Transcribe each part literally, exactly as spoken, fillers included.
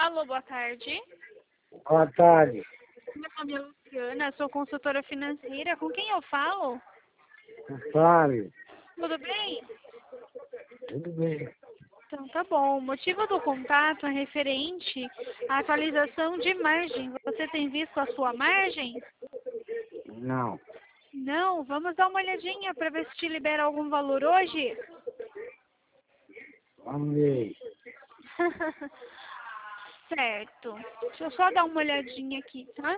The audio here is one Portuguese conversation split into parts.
Alô, boa tarde. Boa tarde. Meu nome é Luciana, sou consultora financeira. Com quem eu falo? Flávio, Tudo bem? tudo bem? Então tá bom. O motivo do contato é referente à atualização de margem. Você tem visto a sua margem? Não, Não? Vamos dar uma olhadinha para ver se te libera algum valor hoje? vamos ver. Certo. Deixa eu só dar uma olhadinha aqui, tá?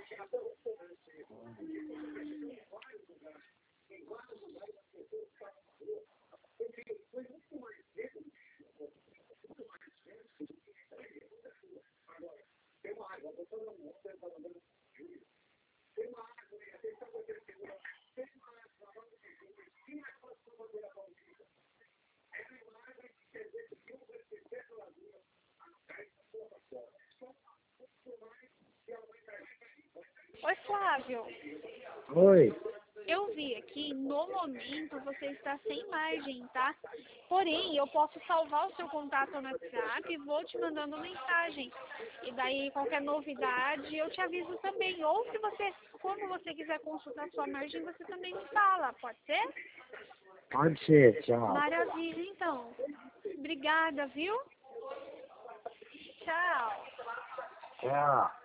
Oi, Flávio. Oi, Eu vi aqui, no momento, você está sem margem, tá? Porém, eu posso salvar o seu contato no WhatsApp e vou te mandando mensagem. E daí, qualquer novidade, eu te aviso também. Ou se você, quando você quiser consultar sua margem, você também me fala, pode ser? pode ser, tchau. Maravilha, então. Obrigada, viu? Tchau. Tchau.